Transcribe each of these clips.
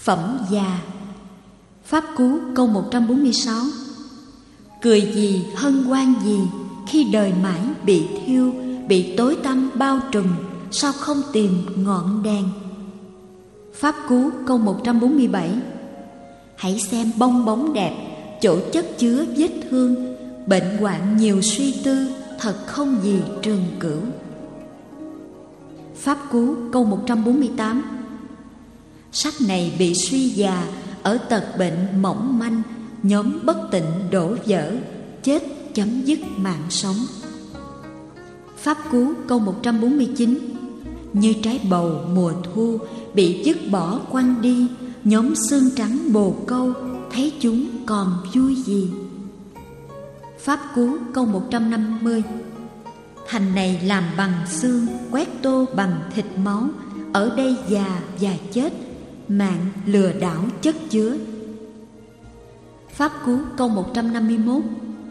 Phẩm già. Pháp Cú câu 146. Cười gì hân hoan gì khi đời mãi bị thiêu, bị tối tăm bao trùm, sao không tìm ngọn đèn? Pháp Cú câu 147. Hãy xem bong bóng đẹp, chỗ chất chứa vết thương, bệnh hoạn nhiều suy tư, thật không gì trường cửu. Pháp Cú câu 148. Sắc này bị suy già, ở tật bệnh mỏng manh, nhóm bất tịnh đổ vỡ, chết chấm dứt mạng sống. Pháp Cú câu 149. Như trái bầu mùa thu bị dứt bỏ quăng đi, nhóm xương trắng bồ câu, thấy chúng còn vui gì? Pháp Cú câu 150. Thành này làm bằng xương, quét tô bằng thịt máu, ở đây già và chết, mạng lừa đảo chất chứa. Pháp Cú câu 151.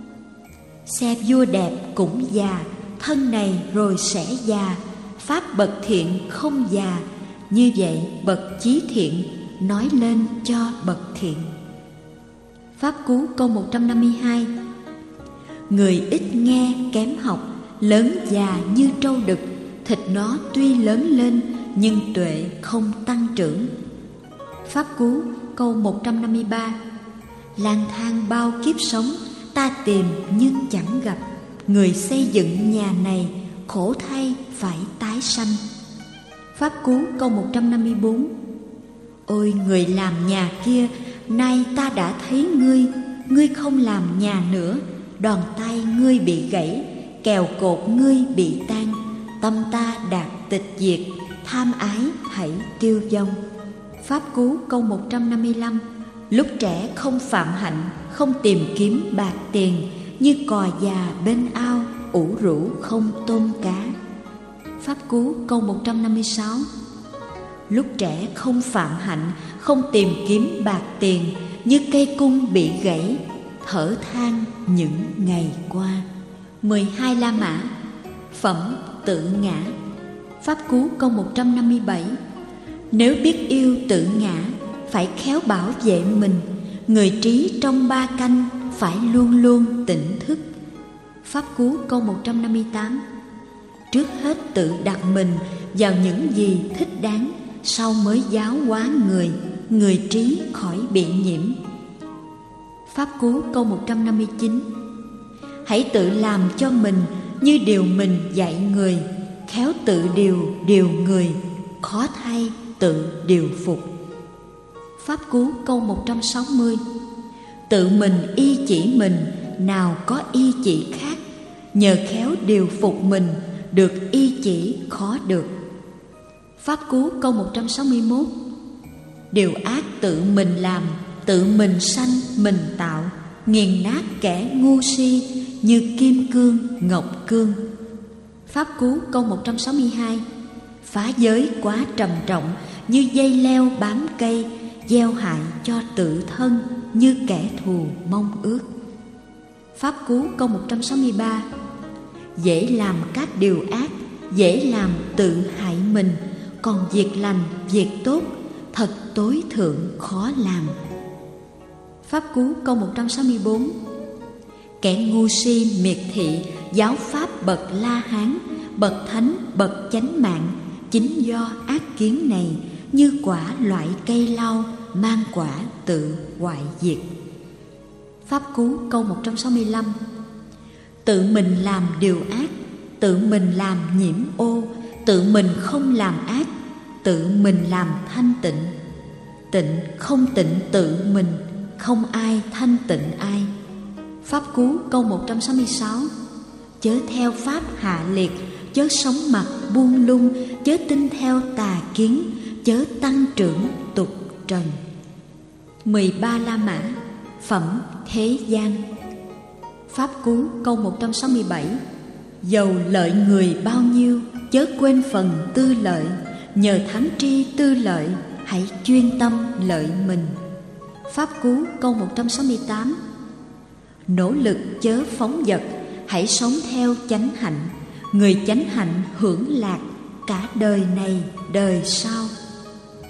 Xe vua đẹp cũng già, thân này rồi sẽ già, pháp bậc thiện không già, như vậy bậc chí thiện nói lên cho bậc thiện. Pháp Cú câu 152. Người ít nghe kém học, lớn già như trâu đực, thịt nó tuy lớn lên nhưng tuệ không tăng trưởng. Pháp Cú câu 153. Lang thang bao kiếp sống, ta tìm nhưng chẳng gặp, người xây dựng nhà này khổ thay phải tái sanh. Pháp Cú câu 154. Ôi người làm nhà kia, nay ta đã thấy ngươi, ngươi không làm nhà nữa, đòn tay ngươi bị gãy, kèo cột ngươi bị tan, tâm ta đạt tịch diệt, tham ái hãy tiêu vong. Pháp Cú câu 155. Lúc trẻ không phạm hạnh, không tìm kiếm bạc tiền, như cò già bên ao, ủ rũ không tôm cá. Pháp Cú câu 156. Lúc trẻ không phạm hạnh, không tìm kiếm bạc tiền, như cây cung bị gãy, thở than những ngày qua. 12 La Mã. Phẩm tự ngã. Pháp Cú câu 157. Nếu biết yêu tự ngã, phải khéo bảo vệ mình, người trí trong ba canh phải luôn luôn tỉnh thức. Pháp Cú câu 158. Trước hết tự đặt mình vào những gì thích đáng, sau mới giáo hóa người trí khỏi bị nhiễm. Pháp Cú câu 159. Hãy tự làm cho mình như điều mình dạy người, khéo tự điều người, khó thay tự điều phục. Pháp Cú câu 160. Tự mình y chỉ mình, nào có y chỉ khác, nhờ khéo điều phục mình, được y chỉ khó được. Pháp Cú câu 161. Điều ác tự mình làm, tự mình sanh mình tạo, nghiền nát kẻ ngu si, như kim cương ngọc cương. Pháp Cú câu 162. Phá giới quá trầm trọng, như dây leo bám cây, gieo hại cho tự thân, như kẻ thù mong ước. Pháp Cú câu 163. Dễ làm các điều ác, dễ làm tự hại mình, còn việc lành, việc tốt, thật tối thượng khó làm. Pháp Cú câu 164. Kẻ ngu si miệt thị, giáo pháp bậc La Hán, bậc thánh, bậc chánh mạng, chính do ác kiến này, như quả loại cây lau, mang quả tự hoại diệt. Pháp Cú câu 165. Tự mình làm điều ác, tự mình làm nhiễm ô, tự mình không làm ác, tự mình làm thanh tịnh. Tịnh không tịnh tự mình, không ai thanh tịnh ai. Pháp Cú câu 166. Chớ theo pháp hạ liệt, chớ sống mặt buông lung, chớ tin theo tà kiến, chớ tăng trưởng tục trần. 13 La Mã. Phẩm thế gian. Pháp Cú câu 167. Dầu lợi người bao nhiêu, chớ quên phần tư lợi, nhờ thắng tri tư lợi, hãy chuyên tâm lợi mình. Pháp Cú câu 168. Nỗ lực chớ phóng dật, hãy sống theo chánh hạnh, người chánh hạnh hưởng lạc cả đời này đời sau.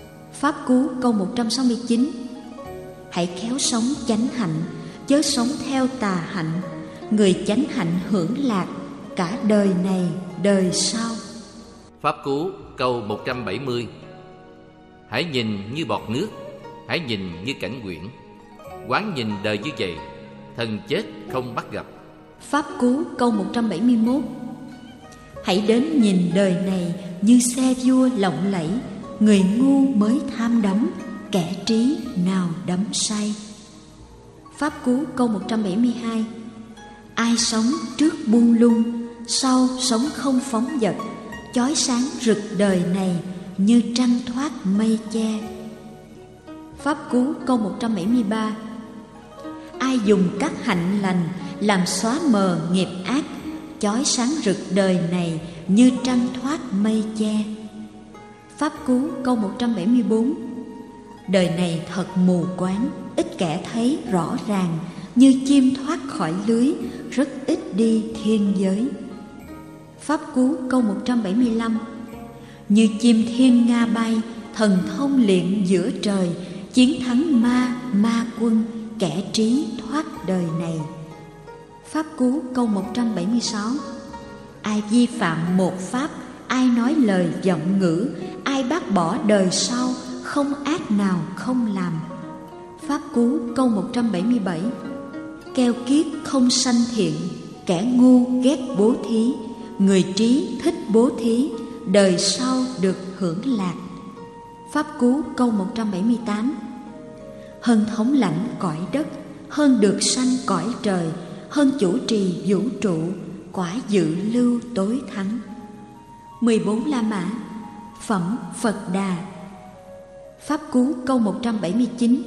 Pháp Cú câu 169. Hãy khéo sống chánh hạnh, chớ sống theo tà hạnh. Người chánh hạnh hưởng lạc cả đời này đời sau. Pháp Cú câu 170. Hãy nhìn như bọt nước, hãy nhìn như cảnh quyển. Quán nhìn đời như vậy, thần chết không bắt gặp. Pháp Cú câu 171. Hãy đến nhìn đời này như xe vua lộng lẫy. Người ngu mới tham đắm, kẻ trí nào đắm say. Pháp Cú câu 172. Ai sống trước buông lung, sau sống không phóng dật. Chói sáng rực đời này như trăng thoát mây che. Pháp Cú câu 173. Ai dùng các hạnh lành làm xóa mờ nghiệp ác. Chói sáng rực đời này như trăng thoát mây che. Pháp Cú câu 174. Đời này thật mù quáng, ít kẻ thấy rõ ràng. Như chim thoát khỏi lưới, rất ít đi thiên giới. Pháp Cú câu 175. Như chim thiên nga bay, thần thông luyện giữa trời. Chiến thắng ma quân, kẻ trí thoát đời này. Pháp Cú câu 176. Ai vi phạm một pháp, ai nói lời vọng ngữ, ai bác bỏ đời sau, không ác nào không làm. Pháp Cú câu 177. Keo kiết không sanh thiện, kẻ ngu ghét bố thí. Người trí thích bố thí, đời sau được hưởng lạc. Pháp Cú câu 178. Hơn thống lãnh cõi đất, hơn được sanh cõi trời, hơn chủ trì vũ trụ, quả dự lưu tối thắng. 14 La Mã. Phẩm Phật Đà. Pháp Cú câu 179.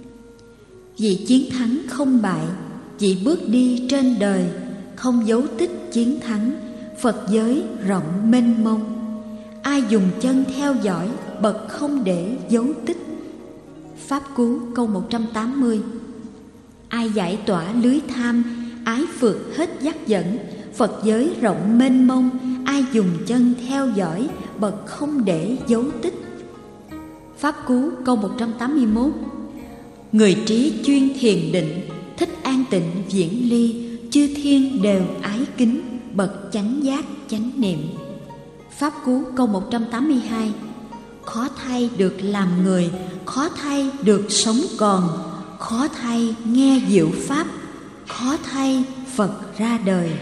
Vì chiến thắng không bại, vì bước đi trên đời, không dấu tích chiến thắng. Phật giới rộng mênh mông, ai dùng chân theo dõi, bậc không để dấu tích. Pháp Cú câu 180. Ai giải tỏa lưới tham, ái phượt hết dắt dẫn. Phật giới rộng mênh mông, ai dùng chân theo dõi, bậc không để dấu tích. Pháp Cú câu 181. Người trí chuyên thiền định, thích an tịnh viễn ly. Chư thiên đều ái kính, bậc chánh giác chánh niệm. Pháp Cú câu 182. Khó thay được làm người, khó thay được sống còn. Khó thay nghe diệu pháp, khó thay Phật ra đời.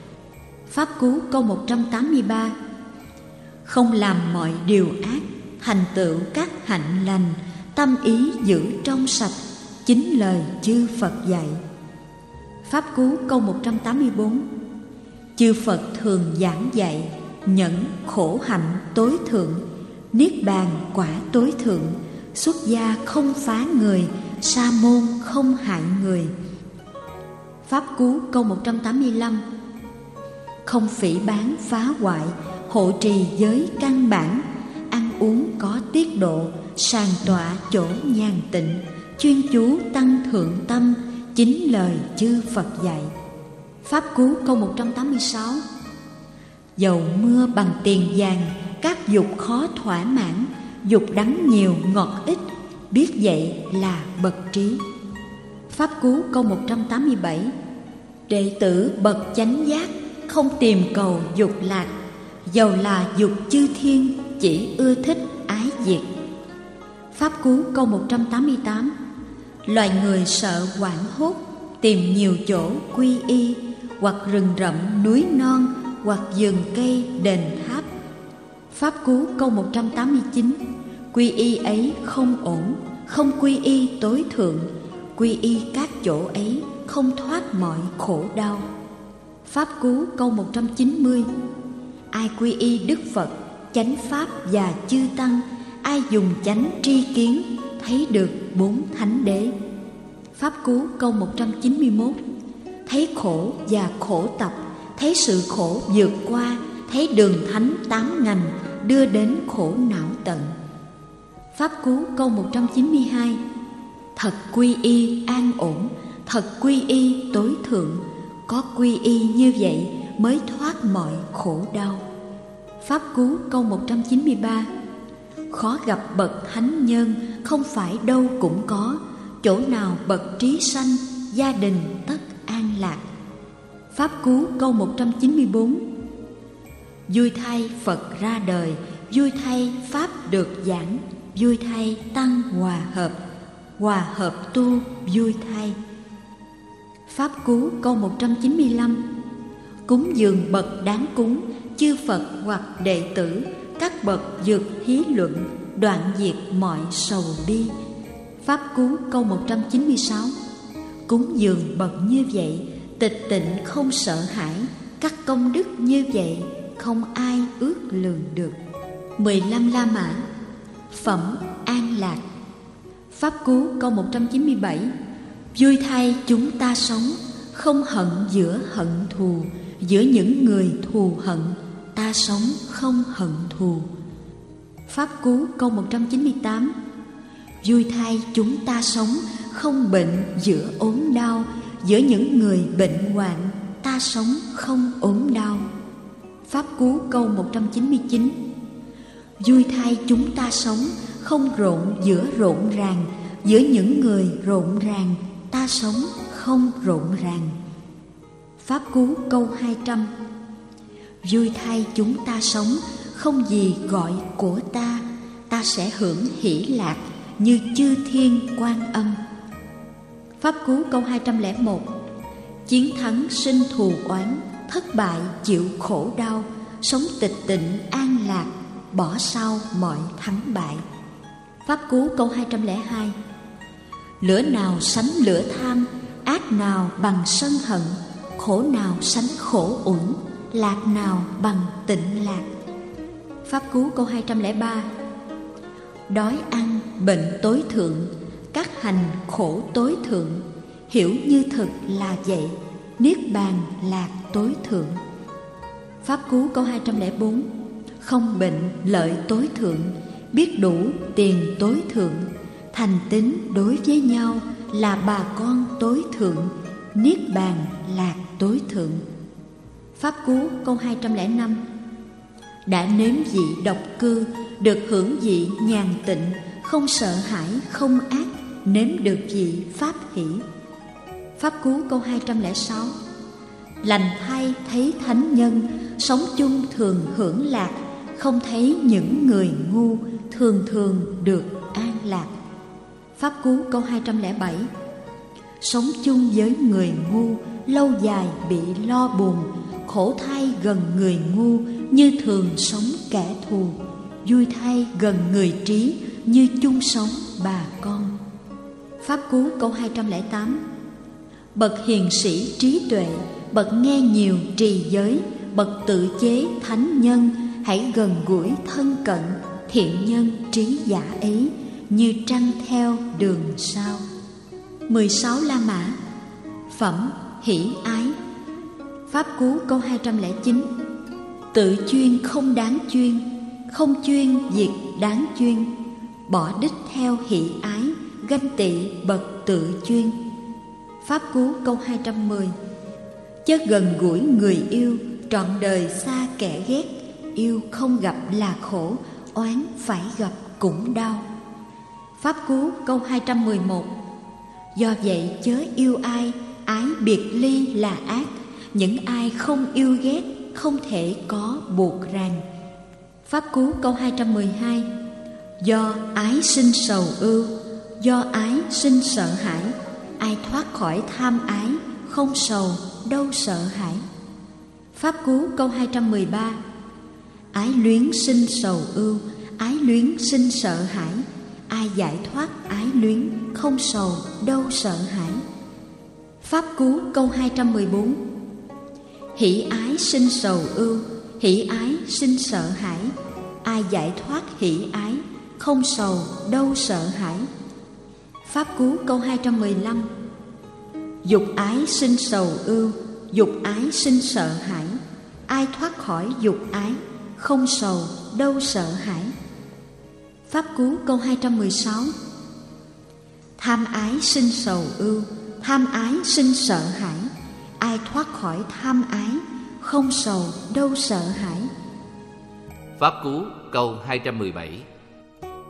Pháp Cú câu 183. Không làm mọi điều ác, thành tựu các hạnh lành. Tâm ý giữ trong sạch, chính lời chư Phật dạy. Pháp Cú câu 184. Chư Phật thường giảng dạy, nhẫn khổ hạnh tối thượng. Niết bàn quả tối thượng, xuất gia không phá người, sa môn không hại người. Pháp Cú câu 185. Không phỉ báng phá hoại, hộ trì giới căn bản. Ăn uống có tiết độ, sàng tọa chỗ nhàn tịnh. Chuyên chú tăng thượng tâm, chính lời chư Phật dạy. Pháp Cú câu 186. Dầu mưa bằng tiền vàng, các dục khó thỏa mãn. Dục đắng nhiều ngọt ít, biết vậy là bậc trí. Pháp Cú câu 187. Đệ tử bậc chánh giác, không tìm cầu dục lạc. Dầu là dục chư thiên, chỉ ưa thích ái diệt. Pháp Cú câu 188. Loài người sợ hoảng hốt, tìm nhiều chỗ quy y. Hoặc rừng rậm núi non, hoặc vườn cây đền tháp. Pháp Cú câu 189. Quy y ấy không ổn, không quy y tối thượng. Quy y các chỗ ấy, không thoát mọi khổ đau. Pháp Cú câu 190. Ai quy y Đức Phật, chánh Pháp và chư Tăng, ai dùng chánh tri kiến, thấy được bốn thánh đế. Pháp Cú câu 191. Thấy khổ và khổ tập, thấy sự khổ vượt qua, thấy đường thánh tám ngành, đưa đến khổ não tận. Pháp Cú câu 192. Thật quy y an ổn, thật quy y tối thượng. Có quy y như vậy mới thoát mọi khổ đau. Pháp Cú câu 193. khó gặp bậc thánh nhân, không phải đâu cũng có. Chỗ nào bậc trí sanh, gia đình tất an lạc. Pháp Cú câu 194. Vui thay Phật ra đời, vui thay Pháp được giảng, vui thay Tăng hòa hợp tu vui thay. Pháp Cú câu 195. Cúng dường bậc đáng cúng, chư Phật hoặc đệ tử, các bậc dược hí luận, đoạn diệt mọi sầu bi. Pháp Cú câu 196. Cúng dường bậc như vậy, tịch tịnh không sợ hãi, các công đức như vậy không ai ước lường được. 15 La Mã. Phẩm an lạc. Pháp Cú câu 197. Vui thay chúng ta sống, không hận giữa hận thù, giữa những người thù hận, ta sống không hận thù. Pháp Cú câu 198. Vui thay chúng ta sống, không bệnh giữa ốm đau, giữa những người bệnh hoạn, ta sống không ốm đau. Pháp Cú câu 199. Vui thay chúng ta sống, không rộn giữa rộn ràng, giữa những người rộn ràng, ta sống không rộn ràng. Pháp Cú câu 200. Vui thay chúng ta sống, không gì gọi của ta, ta sẽ hưởng hỷ lạc như chư thiên Quan Âm. Pháp Cú câu 201. Chiến thắng sinh thù oán, thất bại chịu khổ đau, sống tịch tịnh an lạc, bỏ sau mọi thắng bại. Pháp Cú câu 202. Lửa nào sánh lửa tham, ác nào bằng sân hận, khổ nào sánh khổ uẩn, lạc nào bằng tịnh lạc. Pháp Cú câu 203. Đói ăn bệnh tối thượng, các hành khổ tối thượng, hiểu như thực là vậy, niết bàn lạc tối thượng. Pháp Cú câu 204. Không bệnh lợi tối thượng, biết đủ tiền tối thượng, thành tín đối với nhau là bà con tối thượng, niết bàn lạc tối thượng. Pháp Cú câu 205. Đã nếm vị độc cư, được hưởng vị nhàn tịnh, không sợ hãi không ác, nếm được vị pháp hỷ. Pháp Cú câu 206. Lành thay thấy thánh nhân, sống chung thường hưởng lạc, không thấy những người ngu, thường thường được an lạc. Pháp Cú câu 207. Sống chung với người ngu, lâu dài bị lo buồn, khổ thay gần người ngu, như thường sống kẻ thù, vui thay gần người trí, như chung sống bà con. Pháp Cú câu 208. Bậc hiền sĩ trí tuệ, bậc nghe nhiều trì giới, bậc tự chế thánh nhân, hãy gần gũi thân cận thiện nhân trí giả ấy, như trăng theo đường sao. 16 La Mã. Phẩm hỷ ái. Pháp Cú câu 209. Tự chuyên không đáng chuyên, không chuyên việc đáng chuyên, bỏ đích theo hỷ ái, ganh tị bậc tự chuyên. Pháp Cú câu 210. Chớ gần gũi người yêu, trọn đời xa kẻ ghét, yêu không gặp là khổ, oán phải gặp cũng đau. Pháp Cú câu 211. Do vậy chớ yêu ai, ái biệt ly là ác, những ai không yêu ghét không thể có buộc ràng. Pháp Cú câu 212. Do ái sinh sầu ưu, do ái sinh sợ hãi, ai thoát khỏi tham ái, không sầu đâu sợ hãi. Pháp Cú câu 213. Ái luyến sinh sầu ưu, ái luyến sinh sợ hãi, ai giải thoát ái luyến, không sầu đâu sợ hãi. Pháp Cú câu 214. Hỷ ái sinh sầu ưu, hỷ ái sinh sợ hãi, ai giải thoát hỷ ái, không sầu đâu sợ hãi. Pháp Cú câu 215. Dục ái sinh sầu ưu, dục ái sinh sợ hãi, ai thoát khỏi dục ái, không sầu đâu sợ hãi. Pháp Cú câu 216. Tham ái sinh sầu ưu, tham ái sinh sợ hãi, ai thoát khỏi tham ái, không sầu đâu sợ hãi. Pháp Cú câu 217.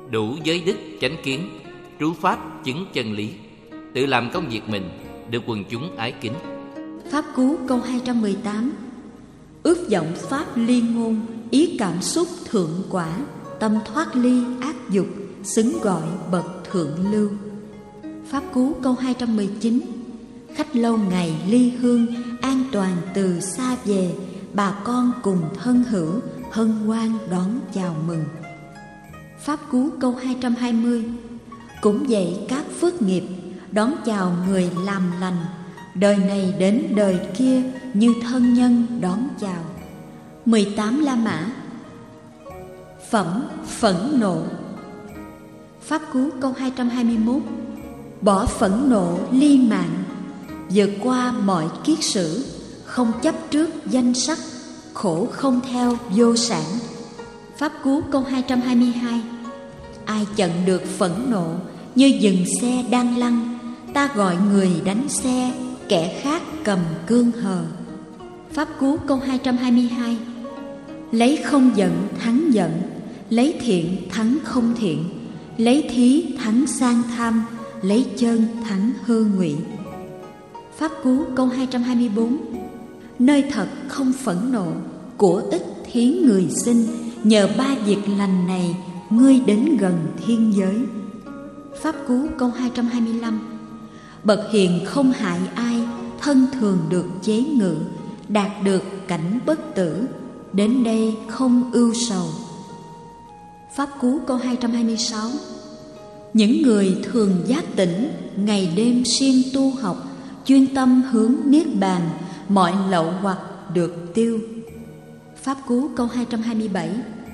đủ giới đức chánh kiến, trú pháp chứng chân lý, tự làm công việc mình, được quần chúng ái kính. Pháp Cú câu 218. Ước vọng pháp liên ngôn, ý cảm xúc thượng quả, tâm thoát ly ác dục, xứng gọi bậc thượng lưu. Pháp Cú câu 219. Khách lâu ngày ly hương, an toàn từ xa về, bà con cùng thân hữu, hân hoan đón chào mừng. Pháp Cú câu 220. Cũng vậy các phước nghiệp, đón chào người làm lành, đời này đến đời kia như thân nhân đón chào. 18 La Mã. Phẩm phẫn nộ. Pháp Cú câu 221. Bỏ phẫn nộ ly mạng, vượt qua mọi kiết sử, không chấp trước danh sắc, khổ không theo vô sản. Pháp Cú câu 222. Ai chặn được phẫn nộ, như dừng xe đang lăn, ta gọi người đánh xe, kẻ khác cầm cương hờ. Pháp Cú câu 222. Lấy không giận thắng giận, lấy thiện thắng không thiện, lấy thí thắng sang tham, lấy chân thắng hư ngụy. Pháp Cú câu 224. Nơi thật không phẫn nộ, của ích thiến người sinh, nhờ ba việc lành này ngươi đến gần thiên giới. Pháp Cú câu 225. Bậc hiền không hại ai, thân thường được chế ngự, đạt được cảnh bất tử, đến đây không ưu sầu. Pháp Cú câu 226. Những người thường giác tỉnh, ngày đêm siêng tu học, chuyên tâm hướng niết bàn, mọi lậu hoặc được tiêu. Pháp Cú câu 227.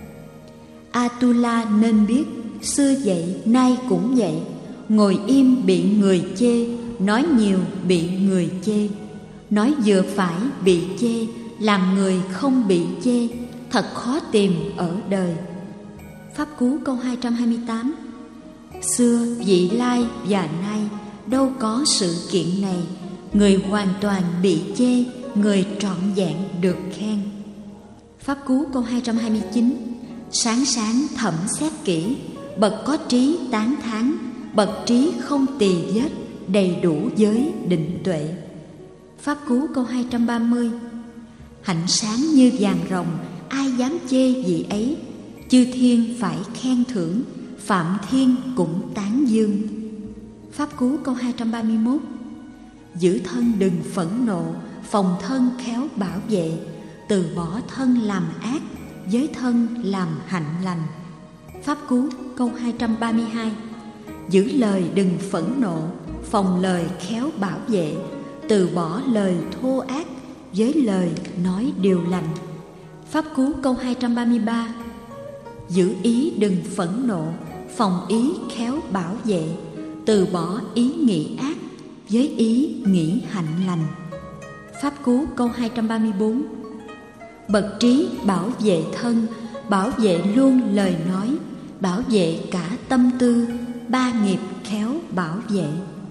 Atula nên biết, xưa vậy nay cũng vậy, ngồi im bị người chê, nói nhiều bị người chê, nói vừa phải bị chê, làm người không bị chê, thật khó tìm ở đời. Pháp Cú câu 228. Xưa vị lai và nay đâu có sự kiện này, người hoàn toàn bị chê, người trọn vẹn được khen. Pháp Cú câu 229. Sáng sáng thẩm xét kỹ, bậc có trí tán thán, bậc trí không tỳ vết, đầy đủ giới định tuệ. Pháp Cú câu 230. Hạnh sáng như vàng rồng, ai dám chê vị ấy, chư thiên phải khen thưởng, phạm thiên cũng tán dương. Pháp Cú câu 231. Giữ thân đừng phẫn nộ, phòng thân khéo bảo vệ, từ bỏ thân làm ác, với thân làm hạnh lành. Pháp Cú câu 232. Giữ lời đừng phẫn nộ, phòng lời khéo bảo vệ, từ bỏ lời thô ác, với lời nói điều lành. Pháp Cú câu 233. Giữ ý đừng phẫn nộ, phòng ý khéo bảo vệ, từ bỏ ý nghĩ ác, với ý nghĩ hạnh lành. Pháp Cú câu 234. Bậc trí bảo vệ thân, bảo vệ luôn lời nói, bảo vệ cả tâm tư, ba nghiệp khéo bảo vệ.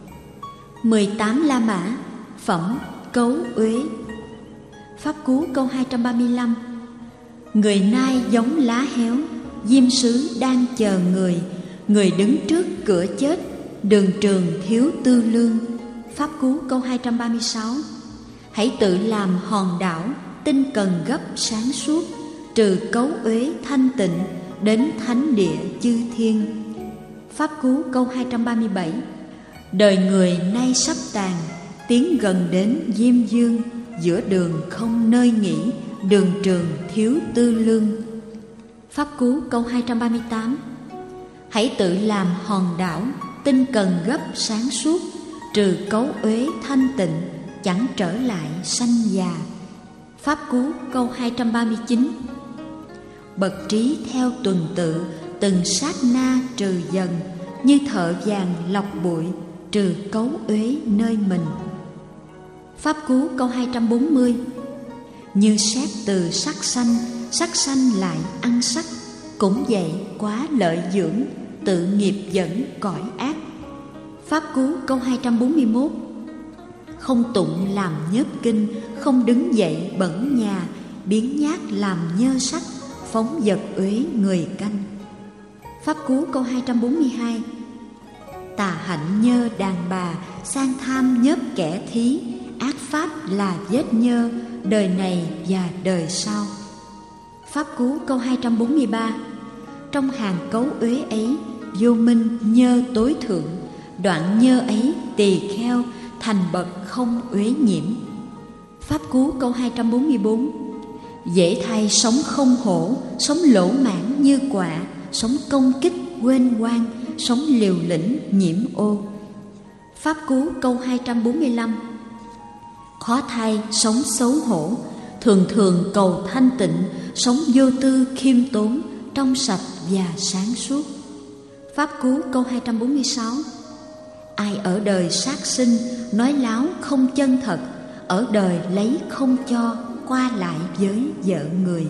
18 La Mã. Phẩm cấu uế. Pháp Cú câu 235. Người nai giống lá héo, diêm sứ đang chờ người, người đứng trước cửa chết, đường trường thiếu tư lương. Pháp Cú câu 236. Hãy tự làm hòn đảo, tinh cần gấp sáng suốt, trừ cấu uế thanh tịnh, đến thánh địa chư thiên. Pháp Cú câu 237. Đời người nay sắp tàn, tiến gần đến diêm dương, giữa đường không nơi nghỉ, đường trường thiếu tư lương. Pháp Cú câu 238. Hãy tự làm hòn đảo, tinh cần gấp sáng suốt, trừ cấu uế thanh tịnh, chẳng trở lại sanh già. Pháp Cú câu 239. Bậc trí theo tuần tự, từng sát na trừ dần, như thợ vàng lọc bụi, trừ cấu uế nơi mình. Pháp Cú câu 240. Như xét từ sắc sanh lại ăn sắc, cũng vậy quá lợi dưỡng, tự nghiệp dẫn cõi ác. Pháp Cú câu 241. Không tụng làm nhớp kinh, không đứng dậy bẩn nhà, biến nhát làm nhơ sách, phóng vật uế người canh. Pháp Cú câu 242: Tà hạnh nhơ đàn bà, sang tham nhớp kẻ thí, ác pháp là vết nhơ, đời này và đời sau. Pháp Cú câu 243: Trong hàng cấu uế ấy, vô minh nhơ tối thượng, đoạn nhơ ấy tỳ kheo, thành bậc không uế nhiễm. Pháp Cú câu 244: Dễ thay sống không hổ, sống lỗ mãn như quạ, sống công kích quên quan, sống liều lĩnh nhiễm ô. Pháp Cú câu 245: Khó thay sống xấu hổ, thường thường cầu thanh tịnh, sống vô tư khiêm tốn, trong sạch và sáng suốt. Pháp Cú câu 246: Ai ở đời sát sinh, nói láo không chân thật, ở đời lấy không cho, qua lại với vợ người.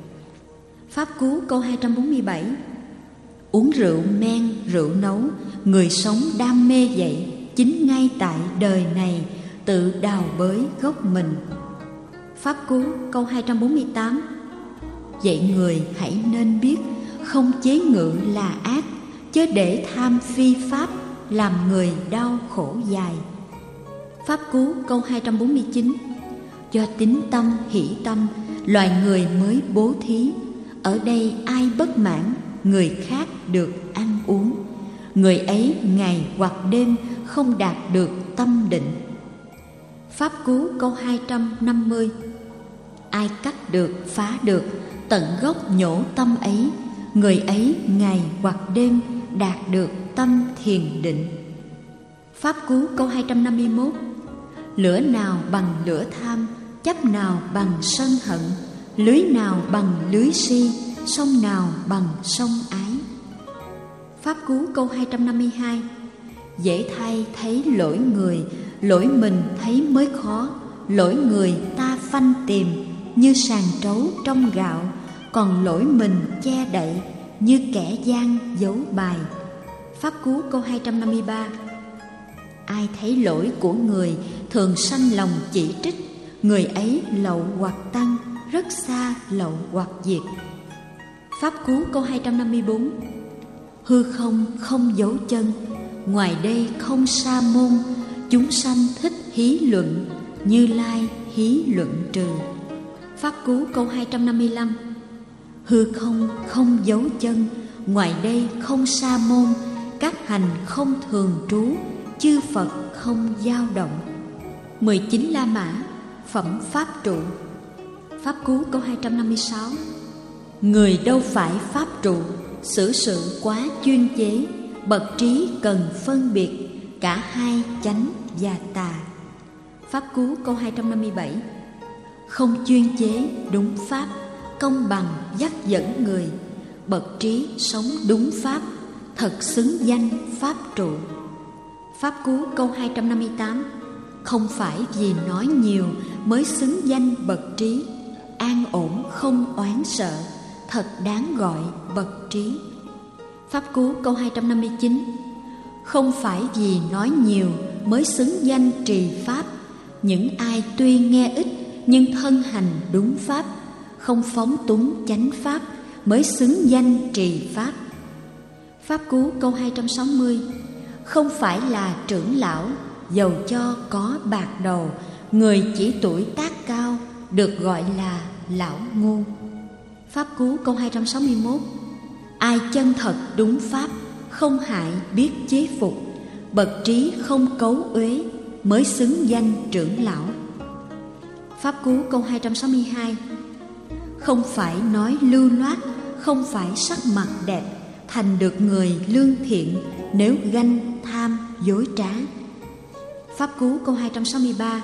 Pháp Cú câu 247: Uống rượu men, rượu nấu, người sống đam mê vậy, chính ngay tại đời này, tự đào bới gốc mình. Pháp Cú câu 248: Vậy người hãy nên biết, không chế ngự là ác, chớ để tham phi pháp, làm người đau khổ dài. Pháp Cú câu 249: Do tín tâm hỷ tâm, loài người mới bố thí, ở đây ai bất mãn, người khác được ăn uống, người ấy ngày hoặc đêm không đạt được tâm định. Pháp Cú câu 250: Ai cắt được phá được, tận gốc nhổ tâm ấy, người ấy ngày hoặc đêm đạt được tâm thiền định. Pháp Cú câu 251: Lửa nào bằng lửa tham, chấp nào bằng sân hận, lưới nào bằng lưới si, sông nào bằng sông ái. Pháp Cú câu 252: Dễ thay thấy lỗi người, lỗi mình thấy mới khó, lỗi người ta phanh tìm, như sàn trấu trong gạo, còn lỗi mình che đậy, như kẻ gian giấu bài. Pháp Cú câu 253: Ai thấy lỗi của người, thường sanh lòng chỉ trích, người ấy lậu hoặc tăng, rất xa lậu hoặc diệt. Pháp Cú câu 254: Hư không không dấu chân, ngoài đây không sa môn, chúng sanh thích hí luận, Như Lai hí luận trừ. Pháp Cú câu 255: Hư không không dấu chân, ngoài đây không sa môn, các hành không thường trú, chư Phật không dao động. 19 La Mã phẩm pháp trụ. Pháp Cú câu 256: Người đâu phải pháp trụ, xử sự quá chuyên chế, bậc trí cần phân biệt, cả hai chánh và tà. Pháp Cú câu 257: Không chuyên chế đúng pháp, công bằng dắt dẫn người, bậc trí sống đúng pháp, thật xứng danh pháp trụ. Pháp Cú câu 258: Không phải vì nói nhiều mới xứng danh bậc trí, an ổn không oán sợ, thật đáng gọi bậc trí. Pháp Cú câu 259: Không phải vì nói nhiều mới xứng danh trì pháp, những ai tuy nghe ít nhưng thân hành đúng pháp, không phóng túng chánh pháp mới xứng danh trì pháp. Pháp Cú câu 260: Không phải là trưởng lão, dầu cho có bạc đầu, người chỉ tuổi tác cao, được gọi là lão ngu. Pháp Cú câu 261: Ai chân thật đúng pháp, không hại biết chế phục, bậc trí không cấu uế, mới xứng danh trưởng lão. Pháp Cú câu 262: Không phải nói lưu loát, không phải sắc mặt đẹp, thành được người lương thiện, nếu ganh tham dối trá. Pháp Cú câu 263: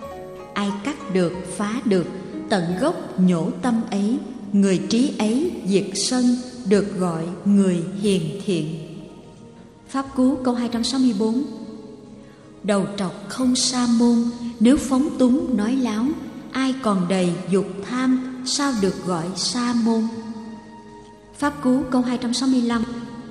Ai cắt được phá được, tận gốc nhổ tâm ấy, người trí ấy diệt sân, được gọi người hiền thiện. Pháp Cú câu 264: Đầu trọc không sa môn, nếu phóng túng nói láo, ai còn đầy dục tham, sao được gọi sa môn. Pháp Cú câu 265: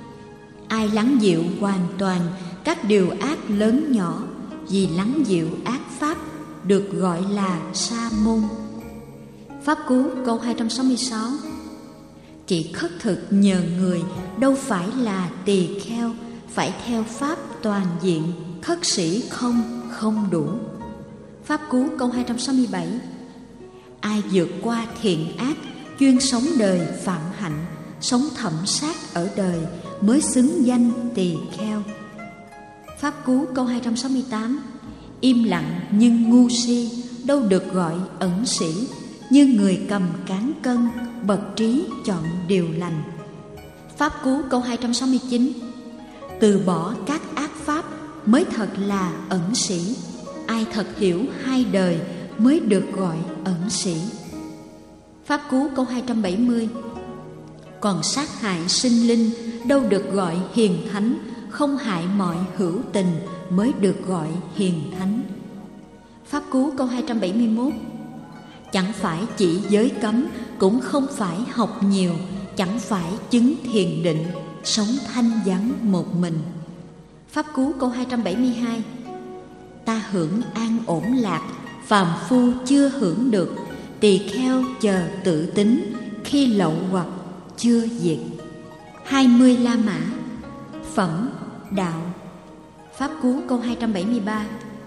Ai lắng dịu hoàn toàn các điều ác lớn nhỏ, vì lắng dịu ác pháp, được gọi là sa môn. Pháp Cú câu 266: Chỉ khất thực nhờ người đâu phải là tỳ kheo, phải theo pháp toàn diện, khất sĩ không đủ. Pháp Cú câu 267. Ai vượt qua thiện ác, chuyên sống đời phạm hạnh, sống thẩm sát ở đời, mới xứng danh tỳ kheo. Pháp Cú câu 268. Im lặng nhưng ngu si, đâu được gọi ẩn sĩ, như người cầm cán cân, bậc trí chọn điều lành. Pháp Cú câu 269. Từ bỏ các ác pháp mới thật là ẩn sĩ, ai thật hiểu hai đời mới được gọi ẩn sĩ. Pháp Cú câu 270. Còn sát hại sinh linh đâu được gọi hiền thánh, không hại mọi hữu tình mới được gọi hiền thánh. Pháp Cú câu 271. Chẳng phải chỉ giới cấm, cũng không phải học nhiều, chẳng phải chứng thiền định, sống thanh vắng một mình. Pháp Cú câu 272. Ta hưởng an ổn lạc, phàm phu chưa hưởng được, tỳ kheo chờ tự tính, khi lậu hoặc chưa diệt. 20 La Mã. Phẩm đạo. Pháp Cú câu 273.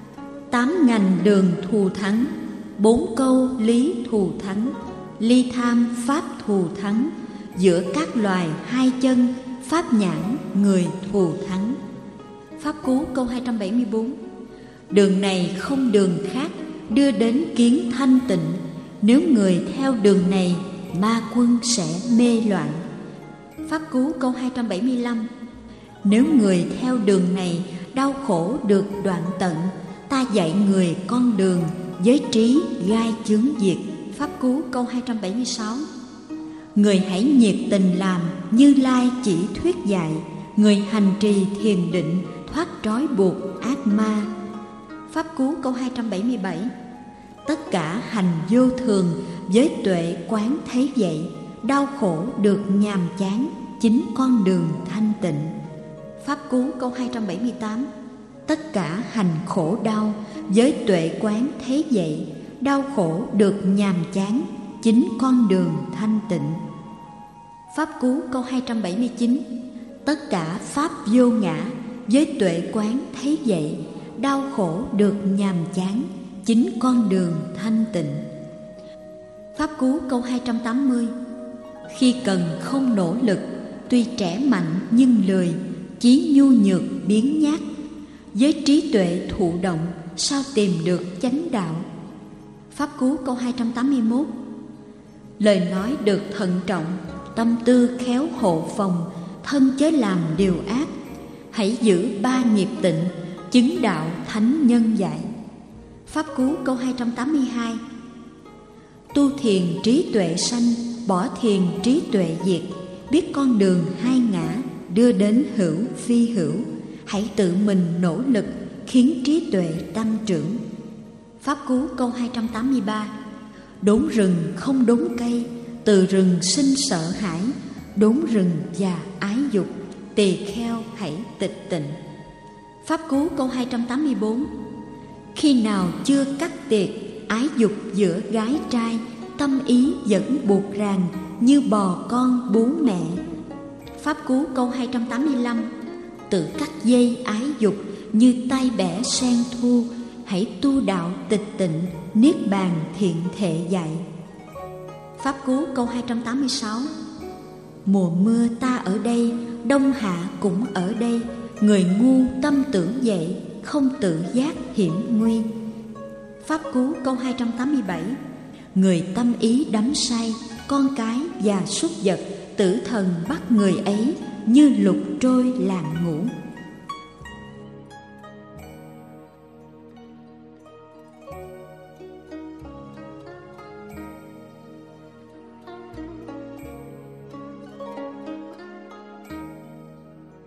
8 ngành đường thù thắng, 4 câu lý thù thắng, ly tham pháp thù thắng, giữa các loài hai chân, pháp nhãn người thù thắng. Pháp Cú câu 274. Đường này không đường khác, đưa đến kiến thanh tịnh, nếu người theo đường này, ma quân sẽ mê loạn. Pháp Cú câu 275. Nếu người theo đường này, đau khổ được đoạn tận, ta dạy người con đường, giới trí gai chướng diệt. Pháp Cú câu 276. Người hãy nhiệt tình làm, Như Lai chỉ thuyết dạy, người hành trì thiền định, thoát trói buộc ác ma. Pháp Cú câu 277. Tất cả hành vô thường, với tuệ quán thấy vậy, đau khổ được nhàm chán, chính con đường thanh tịnh. Pháp Cú câu 278. Tất cả hành khổ đau, với tuệ quán thấy vậy, đau khổ được nhàm chán, chính con đường thanh tịnh. Pháp Cú câu 279. Tất cả pháp vô ngã, với tuệ quán thấy vậy, đau khổ được nhàm chán, chính con đường thanh tịnh. Pháp Cú câu 280. Khi cần không nỗ lực, tuy trẻ mạnh nhưng lười, chí nhu nhược biến nhát, với trí tuệ thụ động, sao tìm được chánh đạo. Pháp Cú câu 281. Lời nói được thận trọng, tâm tư khéo hộ phòng, thân chớ làm điều ác, hãy giữ 3 nghiệp tịnh, chứng đạo thánh nhân dạy. Pháp Cú câu 282. Tu thiền trí tuệ sanh, bỏ thiền trí tuệ diệt, biết con đường hai ngã, đưa đến hữu phi hữu, hãy tự mình nỗ lực, khiến trí tuệ tăng trưởng. Pháp Cú câu 283. Đốn rừng không đốn cây, từ rừng sinh sợ hãi, đốn rừng và ái dục, tỳ kheo hãy tịch tịnh. Pháp Cú câu 284. Khi nào chưa cắt tiệt, ái dục giữa gái trai, tâm ý vẫn buộc ràng, như bò con bú mẹ. Pháp Cú câu 285. Tự cắt dây ái dục, như tay bẻ sen thu, hãy tu đạo tịch tịnh, niết bàn thiện thệ dạy. Pháp Cú câu 286. Mùa mưa ta ở đây, đông hạ cũng ở đây, người ngu tâm tưởng vậy, không tự giác hiểm nguy. Pháp Cú câu 287. Người tâm ý đắm say, con cái và súc vật, tử thần bắt người ấy, như lục trôi làng ngủ.